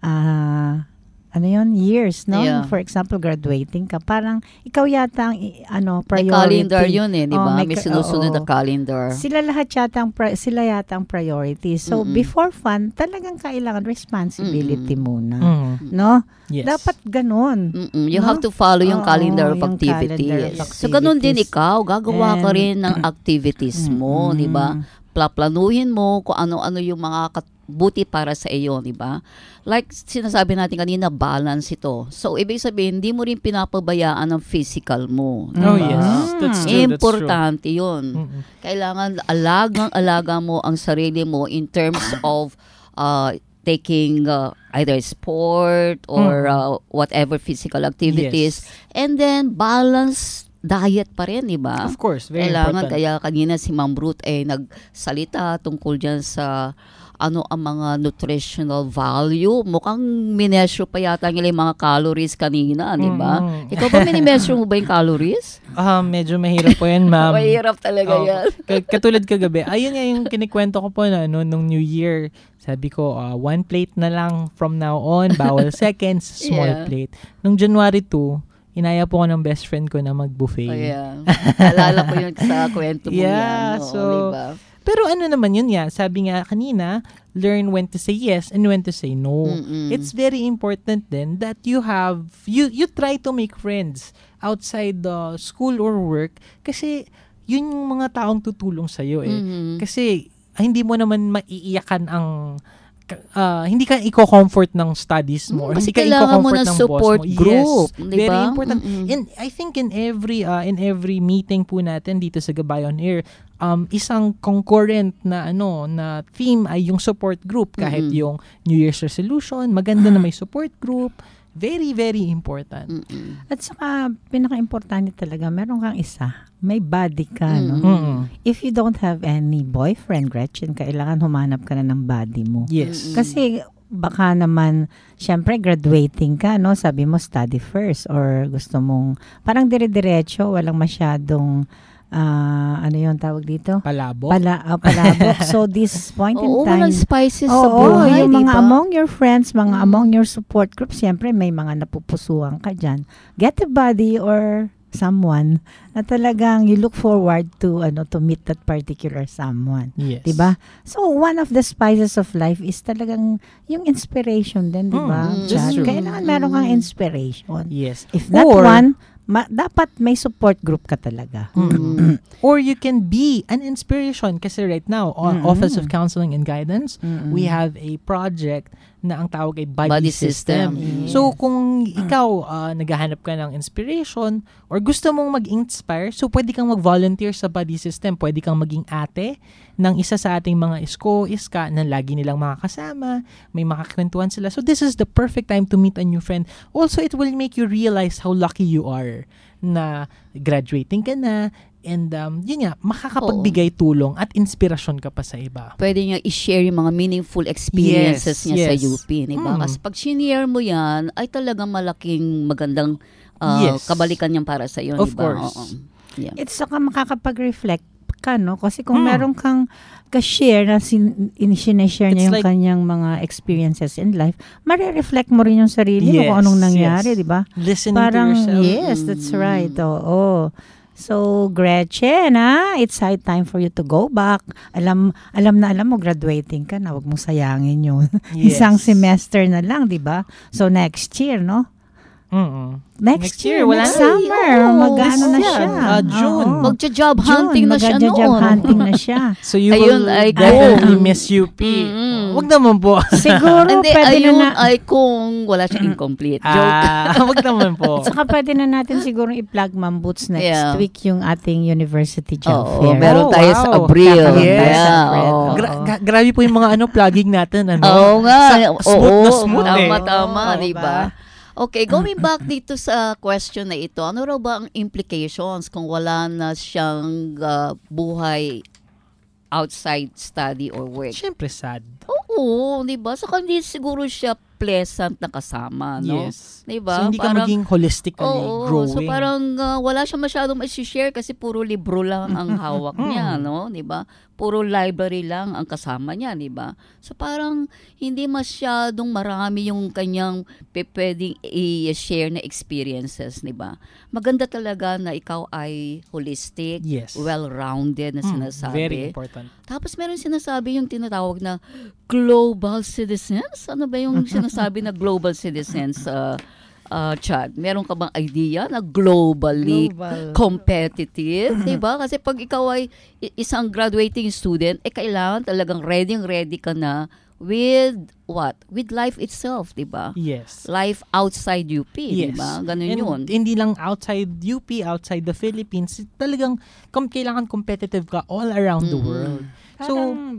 years, no? Yeah. For example, graduating ka. Parang, ikaw yata ang, priority. May calendar yun di ba? May sinusunod na oo. calendar. Sila yata ang priority. So, before fun, talagang kailangan responsibility muna. No? Yes. Dapat ganun. You have to follow yung calendar of activities. So, ganun din ikaw. Gagawa ka rin ng activities mo, di ba? Plaplanuhin mo kung ano-ano yung mga buti para sa iyo, di ba? Like sinasabi natin kanina, balance ito. So, ibig sabihin, hindi mo rin pinapabayaan ang physical mo. Oh, yes. That's true. Importante yun. Kailangan alaga mo ang sarili mo in terms of taking either sport or whatever physical activities. Yes. And then, balance diet pa rin, di ba? Of course, very Kailangan, important. kaya kanina si Ma'am Ruth nagsalita tungkol dyan sa ang mga nutritional value. Mukhang minesure pa yata nila yung mga calories kanina, di ba? Ikaw ba minimeasure mo ba yung calories? Medyo mahirap po yan, ma'am. Mahirap talaga yan. Katulad kagabi, ayun nga yung kinikwento ko po na nung New Year. Sabi ko, 1 plate na lang from now on, bawal seconds, small plate. Nung January 2, inaya po ko ng best friend ko na mag-buffet. Oh, yeah. Alala ko yun sa kwento mo yan. So, diba? Pero ano naman yun sabi nga kanina, learn when to say yes and when to say no. It's very important then that you try to make friends outside the school or work kasi yun yung mga taong tutulong sa'yo Kasi hindi mo naman maiiyakan ang hindi ka i-comfort ng studies mo, or Kasi hindi ka kailangan mo i-comfort ng ng support boss mo. group, Yes, di ba? very important. And I think in every meeting po natin dito sa Gabay on Air, isang concurrent na na theme ay yung support group. Kahit yung New Year's resolution, maganda na may support group. Very, very important. At saka, pinaka-importante talaga, meron kang isa. May buddy ka, no? If you don't have any boyfriend, Gretchen, kailangan humanap ka na ng buddy mo. Yes. Kasi, baka naman, syempre, graduating ka, no? Sabi mo, study first. Or gusto mong, parang dire-diretso, walang masyadong, ano yung tawag dito? Palabok. Palabok. So, this point in time. Walang spices sa buhay, yung mga diba? among your friends, mga among your support group, siyempre may mga napupusuan ka dyan. Get a buddy or someone na talagang you look forward to meet that particular someone. Yes. 'Di ba? So, one of the spices of life is talagang yung inspiration din, 'di ba? That's true. Kailangan meron kang inspiration. Yes. If not one, dapat may support group ka talaga. Or you can be an inspiration kasi right now, Office of Counseling and Guidance, we have a project na ang tawag ay Buddy System. Yes. So, kung ikaw naghahanap ka ng inspiration or gusto mong mag-inspire, so pwede kang mag-volunteer sa Buddy System. Pwede kang maging ate ng isa sa ating mga iska na lagi nilang makakasama, may makakwentuhan sila. So, this is the perfect time to meet a new friend. Also, it will make you realize how lucky you are na graduating ka na, and yun nga, makakapagbigay tulong at inspirasyon ka pa sa iba. Pwede niya i-share yung mga meaningful experiences niya sa UP, diba? Kasi pag sinare mo yan, ay talagang malaking magandang kabalikan yan para sa iyo, of diba? course. Yeah. It's saka makakapag-reflect ka, no? Kasi kung meron kang ka-share na sinishare niya yung kanyang mga experiences in life, marireflect mo rin yung sarili mo kung anong nangyari, di ba? Listening parang, to yourself. Yes, that's right. Oo. So, Gretchen, it's high time for you to go back. Alam mo, graduating ka na. Huwag mong sayangin yun. Yes. Isang semester na lang, di ba? So, next year, no? Next year, next summer, mag-ano na siya. June. Magja-job hunting na siya noon. Magja-job hunting na siya. So you will definitely miss UP. Wag naman po. Siguro, hindi, pwede ayun na ay kung wala siyang incomplete. Joke. Wag naman po. Saka pwede na natin siguro i-plug Ma'am Boots next week yung ating university job fair. Meron tayo sa Abril. Yes. Grabe po yung mga plugging natin. Oo nga. Smooth na smooth eh. Tama, diba? Okay, going back dito sa question na ito, ano raw ba ang implications kung wala na siyang buhay outside study or work? Siyempre sad. Oo, di ba? So, hindi siguro siya pleasant na kasama, no? Yes. Di ba? So, hindi ka maging holistically growing. So, parang wala siya masyadong i-share kasi puro libro lang ang hawak niya, no? Di ba? Puro library lang ang kasama niya, di ba? So, parang hindi masyadong marami yung kanyang pwedeng i-share na experiences, di ba? Maganda talaga na ikaw ay holistic, well-rounded na sinasabi. Very important. Tapos meron sinasabi yung tinatawag na global citizens. Ano ba yung sinasabi na global citizens, Chad? Meron ka bang idea na globally competitive? Diba? Kasi pag ikaw ay isang graduating student, kailangan talagang ready ka na with what? With life itself, diba? Yes. Life outside UP, diba? Ganun yun. Hindi lang outside UP, outside the Philippines. Talagang kailangan competitive ka all around the world. Parang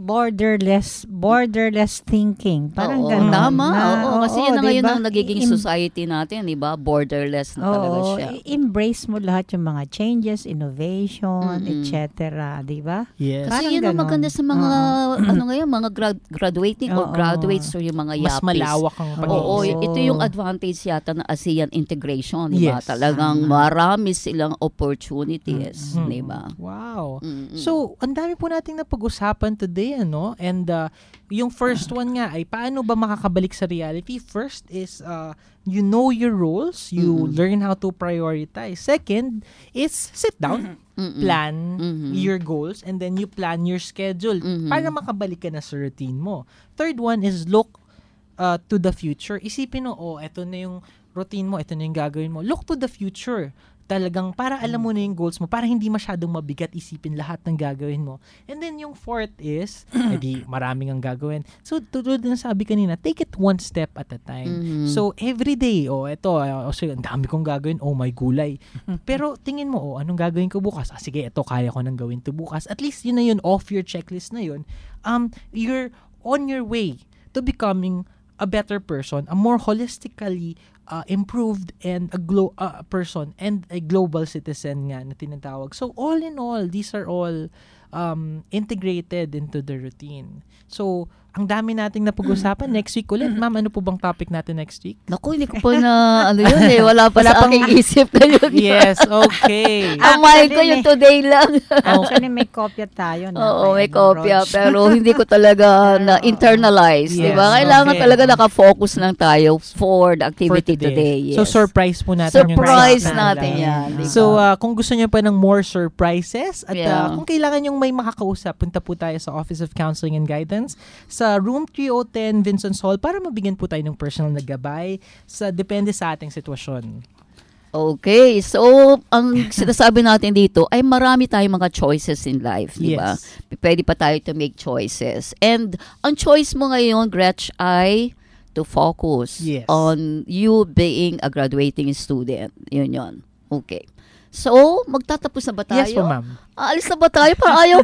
borderless thinking. Parang gano'n. Tama. Kasi yun na ngayon ang nagiging society natin, di ba? Borderless na talaga siya. Embrace mo lahat yung mga changes, innovation, etc. Di ba? Yes. Kasi yun ang maganda sa mga, mga graduating or graduates or yung mga yapis. Mas malawak ang pag-iisip. Ito yung advantage yata ng ASEAN integration, di ba? Talagang marami silang opportunities, di ba? Wow. So, ang dami po nating napag-usapan today, and yung first one nga ay paano ba makakabalik sa reality? First is you know your roles, you learn how to prioritize. Second is sit down, plan your goals, and then you plan your schedule para makabalik ka na sa routine mo. Third one is look to the future. Isipin mo, eto na yung routine mo, ito na yung gagawin mo. Look to the future. talagang para alam mo na yung goals mo, para hindi masyadong mabigat isipin lahat ng gagawin mo. And then yung fourth is, edi maraming ang gagawin. So, tulad na sabi kanina, take it one step at a time. So, every day, ang dami kong gagawin, my gulay. Pero tingin mo, anong gagawin ko bukas? Sige, ito, kaya ko nang gawin to bukas. At least, yun na yun, off your checklist na yun. You're on your way to becoming a better person, a more holistically improved and a person and a global citizen nga na tinatawag. So all in all, these are all integrated into the routine. So ang dami nating napag-usapan. Next week ulit, ma'am, ano po bang topic natin next week? Naku, hindi ko pa na, wala pa sa aking isip na yun. Yes, okay. Ang mind ko yung today lang. Actually, may kopya tayo. Oo, may kopya. Pero hindi ko talaga na-internalize. Yes, diba? Kailangan talaga nakafocus lang tayo for the activity today. Yes. So, surprise po natin surprise natin yan. Diba? So, kung gusto niyo pa ng more surprises at kung kailangan yung may makakausap, punta po tayo sa Office of Counseling and Guidance sa Room 3010 Vincent's Hall para mabigyan po tayo ng personal na gabay depende sa ating sitwasyon. Okay, so ang sinasabi natin dito ay marami tayong mga choices in life, di ba? Yes. Pwede pa tayo to make choices. And ang choice mo ngayon, Gretch, ay to focus on you being a graduating student. Yun. Okay. So, magtatapos na ba tayo? Yes po, ma'am. Aalis na ba tayo? Parang ayaw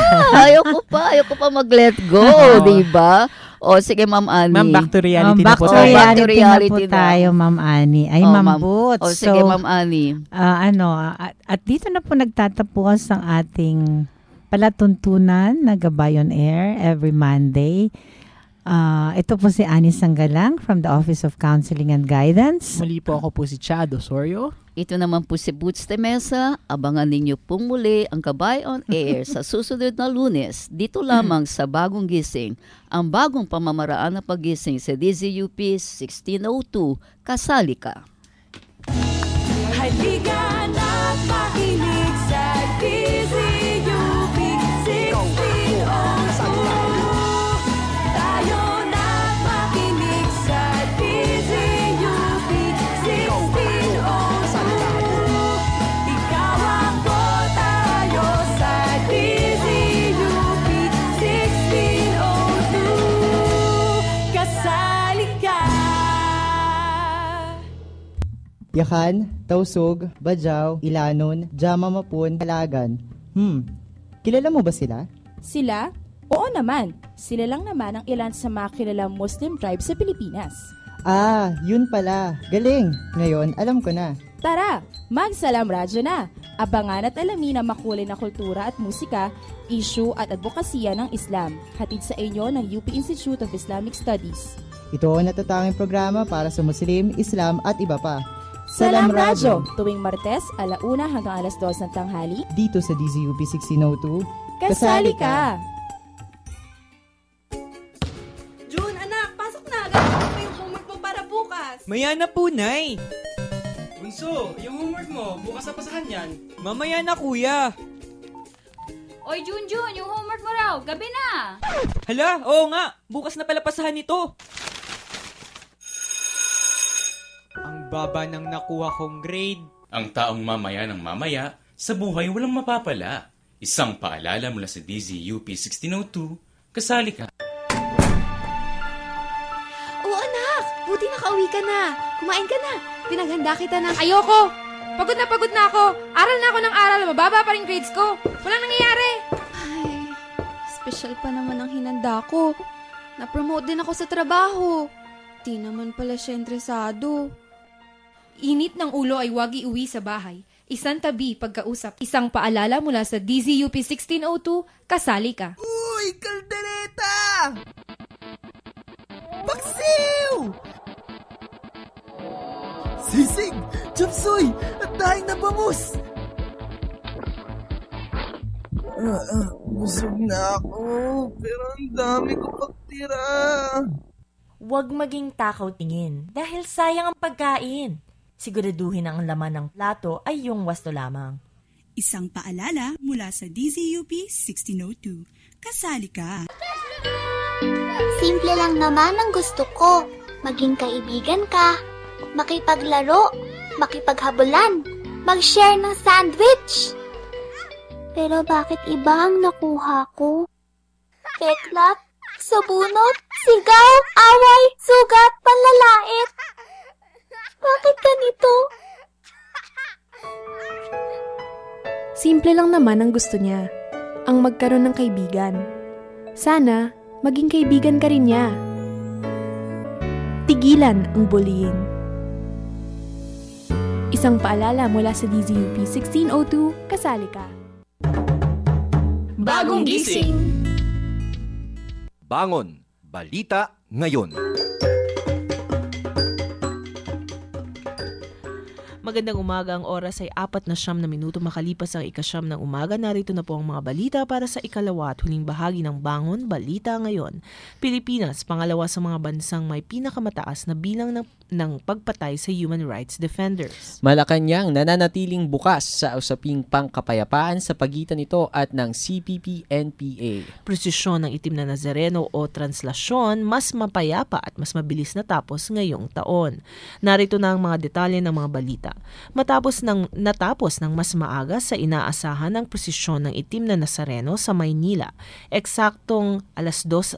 ko pa mag-let go, di ba? O, sige, Ma'am Annie. Ma'am, back to reality na po tayo. Back to reality na tayo, Ma'am Annie. Ay, Ma'am Boots. O, sige, Ma'am Annie. At dito na po nagtatapos ang ating palatuntunan na Gabay on Air every Monday. Ito po si Annie Sanggalang from the Office of Counseling and Guidance. Muli po ako po si Chad Osorio. Ito naman po si Boots Temesa. Abangan ninyo pong muli ang Gabay on Air sa susunod na Lunes. Dito lamang sa Bagong Gising, ang bagong pamamaraan ng paggising sa DZUP 1602. Kasali ka. Halika na't makinig sa DZUP 1602. Tayo na't makinig sa DZUP 1602. Ikaw ako, tayo sa DZUP 1602. Kasali ka. Yakan, Tausog, Bajaw, Ilanon, Jamamapun, Kalagan. Kilala mo ba sila? Sila? Oo naman. Sila lang naman ang ilan sa mga kilalang Muslim tribe sa Pilipinas. Ah, yun pala. Galing. Ngayon, alam ko na. Tara, magsalam radyo na. Abangan at alamin ang makulay na kultura at musika, issue at advokasya ng Islam. Hatid sa inyo ng UP Institute of Islamic Studies. Ito ang natatanging programa para sa Muslim, Islam at iba pa. Salam Radyo, tuwing Martes, 1:00 hanggang 2:00 ng tanghali. Dito sa DZUP 1602. Kasali ka! June, anak, pasok na. Gagawin mo yung homework mo para bukas. Maya na po, Nay. Bunso, yung homework mo, bukas na pasahan yan. Mamaya na, kuya. Oy, Junjun, yung homework mo raw. Gabi na. Hala, oo nga. Bukas na pala pasahan nito. Ang baba ng nakuha kong grade. Ang taong mamaya ng mamaya, sa buhay walang mapapala. Isang paalala mula sa DZUP 1602, kasali ka. Oo, anak. Buti nakauwi ka na. Kumain ka na. Pinaghanda kita ng... Ayoko! Pagod na ako. Aral na ako ng aral. Mababa pa rin grades ko. Walang nangyayari. Ay, special pa naman ang hinanda ko. Na-promote din ako sa trabaho. Di naman pala siya interesado. Init ng ulo ay wag iuwi sa bahay. Isang tabi pagkausap. Isang paalala mula sa DZUP 1602, kasali ka. Uy, kaldereta! Paksiw! Sisig! Chapsoy! At daing na bangus! Busog na ako, pero ang dami ko pagtira. Huwag maging takaw tingin dahil sayang ang pagkain. Siguraduhin ang laman ng plato ay yung wasto lamang. Isang paalala mula sa DZUP 1602. Kasali ka! Simple lang naman ang gusto ko. Maging kaibigan ka, makipaglaro, makipaghabulan, mag-share ng sandwich. Pero bakit iba ang nakuha ko? Peklat, sabunot, sigaw, away, sugat, panlalait. Bakit ganito? Simple lang naman ang gusto niya, ang magkaroon ng kaibigan. Sana, maging kaibigan ka rin niya. Tigilan ang bullying. Isang paalala mula sa DZUP 1602, kasali ka. Bagong gising. Bangon, balita ngayon. Magandang umaga, ang oras ay 4:09 makalipas ang 9:00 ng umaga. Narito na po ang mga balita para sa ikalawa at huling bahagi ng Bangon Balita Ngayon. Pilipinas, pangalawa sa mga bansang may pinakamataas na bilang ng pagpatay sa human rights defenders. Malacanang nananatiling bukas sa usaping pangkapayapaan sa pagitan nito at ng CPP-NPA. Presisyon ng itim na Nazareno o translasyon, mas mapayapa at mas mabilis natapos ngayong taon. Narito na ang mga detalye ng mga balita. Natapos ng mas maaga sa inaasahan ng presisyon ng itim na Nazareno sa Maynila. Eksaktong alas 2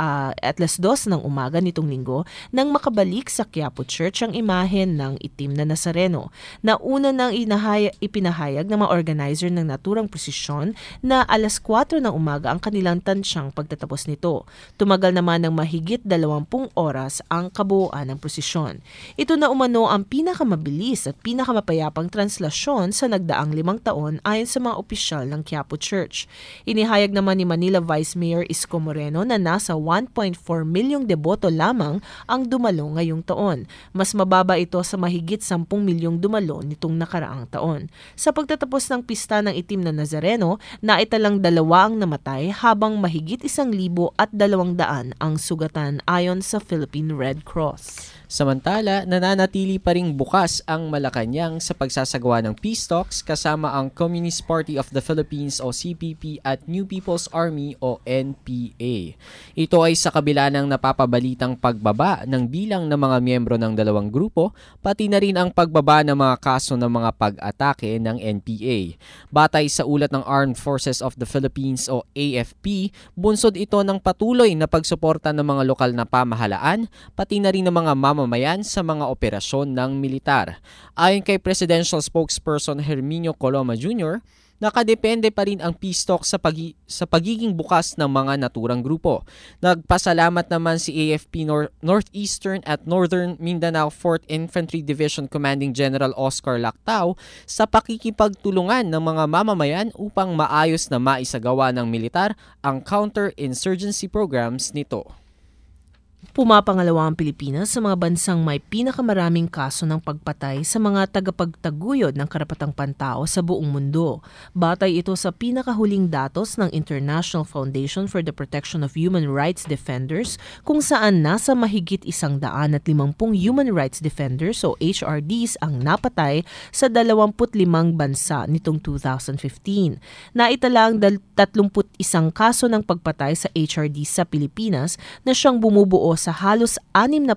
ng umaga nitong linggo nang makabalik sa Quiapo Church ang imahen ng itim na Nazareno na una nang ipinahayag ng mga organizer ng naturang prosesyon na alas 4 ng umaga ang kanilang tansyang pagtatapos nito. Tumagal naman ng mahigit 20 oras ang kabuuan ng prosesyon. Ito na umano ang pinakamabilis at pinakamapayapang translasyon sa nagdaang 5 taon ayon sa mga opisyal ng Quiapo Church. Inihayag naman ni Manila Vice Mayor Isko Moreno na nasa 1.4 milyong deboto lamang ang dumalo ngayong taon. Mas mababa ito sa mahigit 10 milyong dumalo nitong nakaraang taon. Sa pagtatapos ng pista ng itim na Nazareno, naitalang 2 ang namatay habang mahigit 1,200 ang sugatan ayon sa Philippine Red Cross. Samantala, nananatili pa ring bukas ang Malacanang sa pagsasagawa ng peace talks kasama ang Communist Party of the Philippines o CPP at New People's Army o NPA. Ito ay sa kabila ng napapabalitang pagbaba ng bilang ng mga miyembro ng dalawang grupo, pati na rin ang pagbaba ng mga kaso ng mga pag-atake ng NPA. Batay sa ulat ng Armed Forces of the Philippines o AFP, bunsod ito ng patuloy na pagsuporta ng mga lokal na pamahalaan, pati na rin ng mga mamamayan sa mga operasyon ng militar. Ayon kay Presidential Spokesperson Herminio Coloma Jr., nakadepende pa rin ang peace talk sa pagiging bukas ng mga naturang grupo. Nagpasalamat naman si AFP Northeastern at Northern Mindanao 4th Infantry Division Commanding General Oscar Lactao sa pakikipagtulungan ng mga mamamayan upang maayos na maisagawa ng militar ang counter-insurgency programs nito. Pumapangalawa ang Pilipinas sa mga bansang may pinakamaraming kaso ng pagpatay sa mga tagapagtaguyod ng karapatang pantao sa buong mundo. Batay ito sa pinakahuling datos ng International Foundation for the Protection of Human Rights Defenders kung saan nasa mahigit 150 human rights defenders o HRDs ang napatay sa 25 bansa nitong 2015. Naitala ang 31 kaso ng pagpatay sa HRD sa Pilipinas na siyang bumubuo sa halos 60%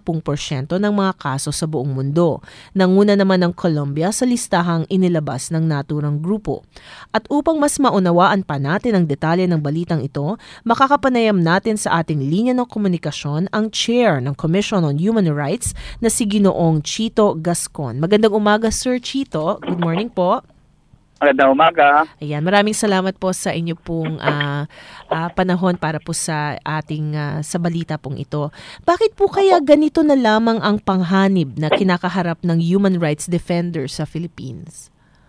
ng mga kaso sa buong mundo. Nanguna naman ang Colombia sa listahang inilabas ng naturang grupo. At upang mas maunawaan pa natin ang detalye ng balitang ito, makakapanayam natin sa ating linya ng komunikasyon ang Chair ng Commission on Human Rights na si Ginoong Chito Gascon. Magandang umaga, Sir Chito. Good morning po. Magandang umaga. Ayan, maraming salamat po sa inyo pong panahon para po sa ating sa balita pong ito. Bakit po kaya ganito na lamang ang panghanib na kinakaharap ng human rights defenders sa Philippines?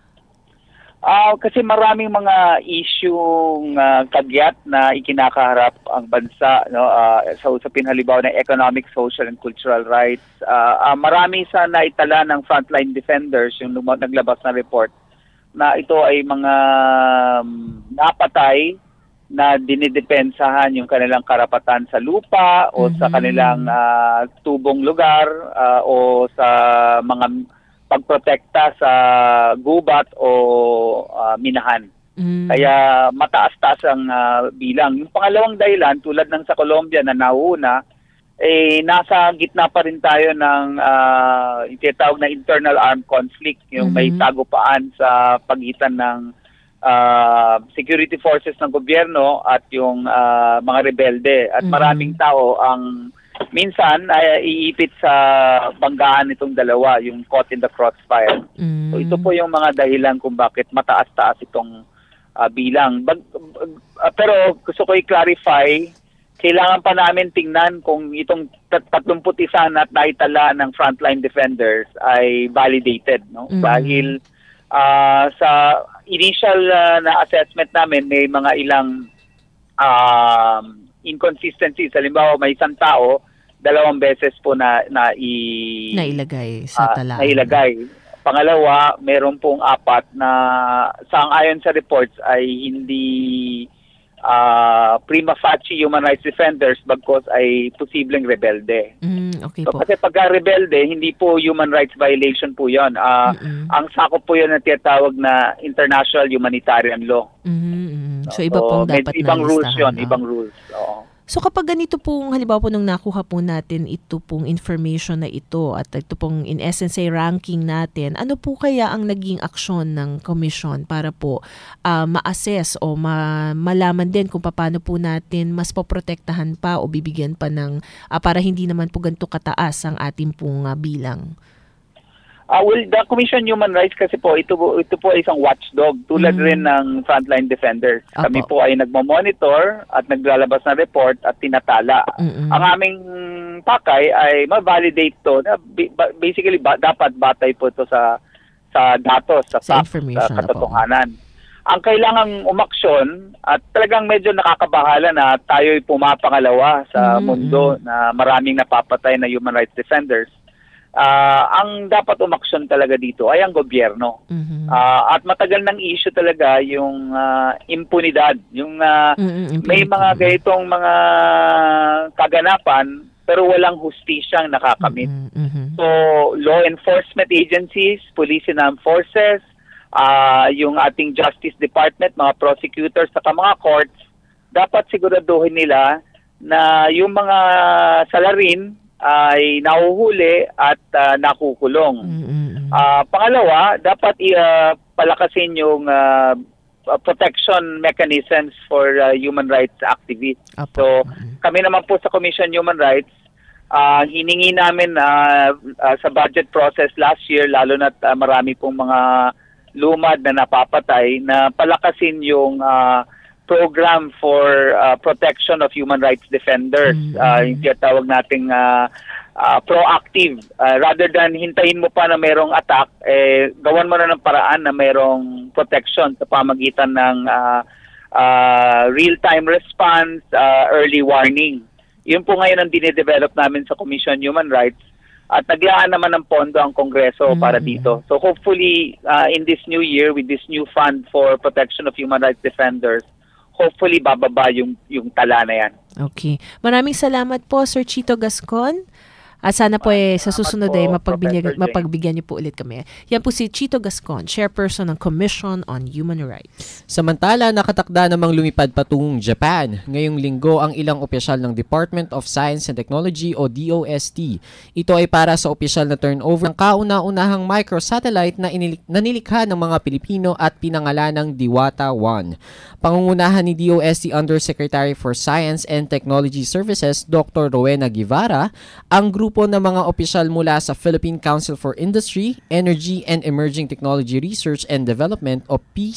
Kasi maraming mga isyung kagyat na ikinakaharap ang bansa, no, sa usapin halimbawa ng economic, social, and cultural rights. Marami sa naitala ng frontline defenders, yung naglabas na report, na ito ay mga napatay na dinidepensahan yung kanilang karapatan sa lupa o sa kanilang tubong lugar o sa mga pagprotekta sa gubat o minahan. Kaya mataas-taas ang bilang. Yung pangalawang dahilan, tulad ng sa Colombia na nauna, nasa gitna pa rin tayo ng yung tinatawag na internal armed conflict, yung may sagupaan sa pagitan ng security forces ng gobyerno at yung mga rebelde. At maraming tao ang minsan ay iipit sa banggaan itong dalawa, yung caught in the crossfire. So ito po yung mga dahilan kung bakit mataas-taas itong bilang. Pero gusto ko i-clarify, kailangan pa namin tingnan kung itong 31 na naitala ng frontline defenders ay validated, no? Dahil sa initial na assessment namin, may mga ilang inconsistencies. Halimbawa, may isang tao, 2 beses po nailagay sa talaan. Nailagay. Pangalawa, meron pong 4 na sang-ayon sa reports ay hindi prima facie human rights defenders bagkos ay posibleng rebelde. Okay so, po. Kasi pagka rebelde, hindi po human rights violation po yun. Ang sakop po yun na tinatawag na international humanitarian law. So iba pong dapat na ibang rules yun, ibang rules. Oo. So kapag ganito pong, halimbawa po nung nakuha po natin ito pong information na ito at ito pong in essence ay ranking natin, ano po kaya ang naging aksyon ng commission para po ma-assess o malaman din kung paano po natin mas poprotektahan pa o bibigyan pa ng para hindi naman po ganito kataas ang ating pong bilang? Well, the Commission on Human Rights kasi po, ito po ay isang watchdog tulad rin ng frontline defenders. Kami po ay nagmo-monitor at naglalabas na report at tinatala. Ang aming pakay ay ma-validate to. Basically, dapat batay po ito sa datos, sa facts, sa katotohanan. Ang kailangang umaksyon at talagang medyo nakakabahala na tayo'y pumapangalawa sa mundo na maraming napapatay na human rights defenders. Ang dapat umaksyon talaga dito ay ang gobyerno. At matagal ng issue talaga yung impunidad. Yung may mga ganitong mga kaganapan pero walang hustisyang nakakamit. So, law enforcement agencies, police and armed forces, yung ating Justice Department, mga prosecutors, saka mga courts, dapat siguraduhin nila na yung mga salarin ay nahuhuli at nakukulong. Pangalawa, dapat palakasin yung protection mechanisms for human rights activists. So, kami naman po sa Commission on Human Rights, hiningi namin sa budget process last year, lalo na marami pong mga lumad na napapatay, na palakasin yung program for protection of human rights defenders. Yung tinatawag nating proactive. Rather than hintayin mo pa na mayroong attack, gawan mo na ng paraan na mayroong protection sa pamagitan ng real-time response, early warning. Yun po ngayon ang dinidevelop namin sa Commission on Human Rights at naglaan naman ng pondo ang Kongreso para dito. So hopefully, in this new year, with this new fund for protection of human rights defenders, hopefully bababa yung tala na yan. Okay. Maraming salamat po, Sir Chito Gascon. At sana po sa susunod ay mapagbigyan niyo po ulit kami. Yan po si Chito Gascon, Chairperson ng Commission on Human Rights. Samantala, nakatakda namang lumipad patungong Japan. Ngayong linggo ang ilang opisyal ng Department of Science and Technology o DOST. Ito ay para sa opisyal na turnover ng kauna-unahang microsatellite na nilikha ng mga Pilipino at pinangalan ng Diwata 1. Pangungunahan ni DOST Undersecretary for Science and Technology Services, Dr. Rowena Guevara, ang grupo ng mga opisyal mula sa Philippine Council for Industry, Energy and Emerging Technology Research and Development o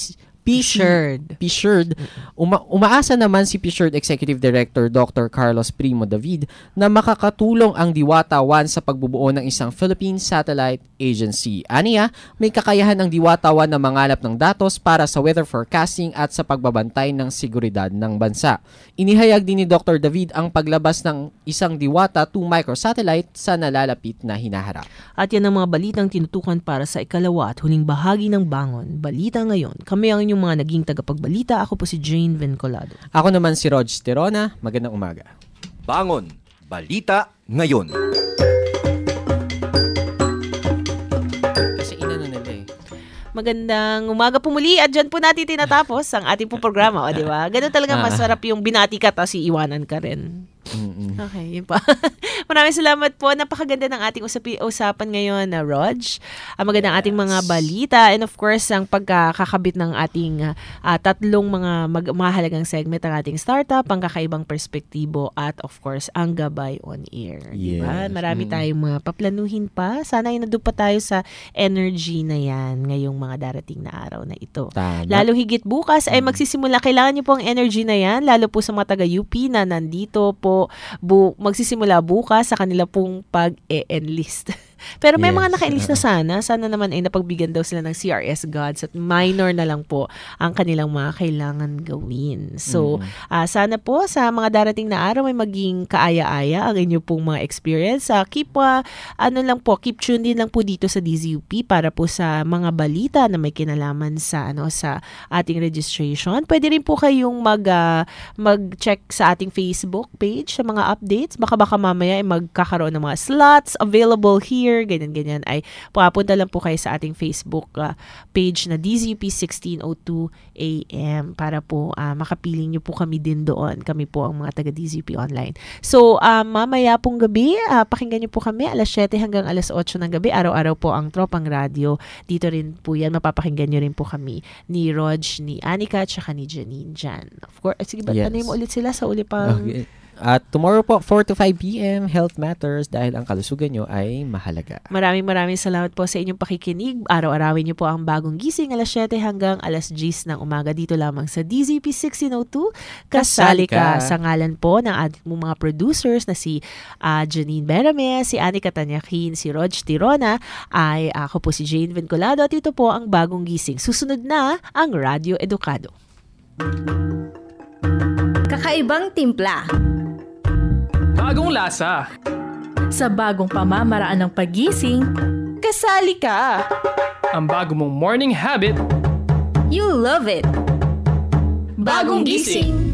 PSURD. Umaasa naman si PSURD Executive Director Dr. Carlos Primo David na makakatulong ang Diwata 1 sa pagbubuo ng isang Philippine Satellite Agency. Aniya, may kakayahan ng Diwata 1 na mangalap ng datos para sa weather forecasting at sa pagbabantay ng seguridad ng bansa. Inihayag din ni Dr. David ang paglabas ng isang Diwata 2 microsatellite sa nalalapit na hinaharap. At yan ang mga balitang tinutukan para sa ikalawa at huling bahagi ng Bangon. Balita ngayon. Kami ang inyong mga naging tagapagbalita. Ako po si Jane Vencolado. Ako naman si Rog Sterona. Magandang umaga. Bangon. Balita ngayon. Kasi inano nila Magandang umaga po muli at dyan po natin tinatapos ang ating po programa. O, di ba? Ganun talaga masarap yung binati ka tapos iiwanan ka rin. Okay, yun pa. Maraming salamat po. Napakaganda ng ating usapan ngayon na Rog. Maganda ang ating mga balita and of course ang pagkakakabit ng ating tatlong mga mahalagang segment ng ating startup, ang kakaibang perspektibo at of course ang Gabay on Air. Yes. Diba? Marami tayong mga paplanuhin pa. Sana ay nandun pa tayo sa energy na yan ngayong mga darating na araw na ito. Tama. Lalo higit bukas ay magsisimula. Kailangan niyo po ang energy na yan, lalo po sa mga taga-UP na nandito po magsisimula bukas sa kanila pong pag-e-enlist. Pero may mga naka-enlist na sana. Sana naman ay napagbigyan daw sila ng CRS Gods at minor na lang po ang kanilang mga kailangan gawin. So, sana po sa mga darating na araw ay maging kaaya-aya ang inyo pong mga experience. Keep tuned din lang po dito sa DZUP para po sa mga balita na may kinalaman sa sa ating registration. Pwede rin po kayong mag-check sa ating Facebook page sa mga updates. Baka mamaya ay magkakaroon ng mga slots available here. Ganyan ay pupunta lang po kayo sa ating Facebook page na DZUP 1602 AM para po makapiling nyo po kami din doon. Kami po ang mga taga DZUP online. So, mamaya pong gabi, pakinggan nyo po kami alas 7 hanggang alas 8 ng gabi. Araw-araw po ang Tropang Radio. Dito rin po yan. Mapapakinggan nyo rin po kami ni Rog, ni Anika, at saka ni Janine dyan. Of course, sige ba, ano mo ulit sila sa uli pang... Okay. At tomorrow po, 4 to 5 p.m., Health Matters dahil ang kalusugan nyo ay mahalaga. Maraming salamat po sa inyong pakikinig. Araw-arawin nyo po ang Bagong Gising alas 7 hanggang alas 10 ng umaga dito lamang sa DZUP 1602. Kasali ka. Sa ngalan po ng ating mga producers na si Janine Berame, si Anika Tanyakin, si Rog Tirona, ay ako po si Jane Vincolado at ito po ang Bagong Gising. Susunod na ang Radio Edukado. Kakaibang timpla. Bagong lasa. Sa bagong pamamaraan ng paggising, kasali ka. Ang bago mong morning habit. You love it. Bagong gising.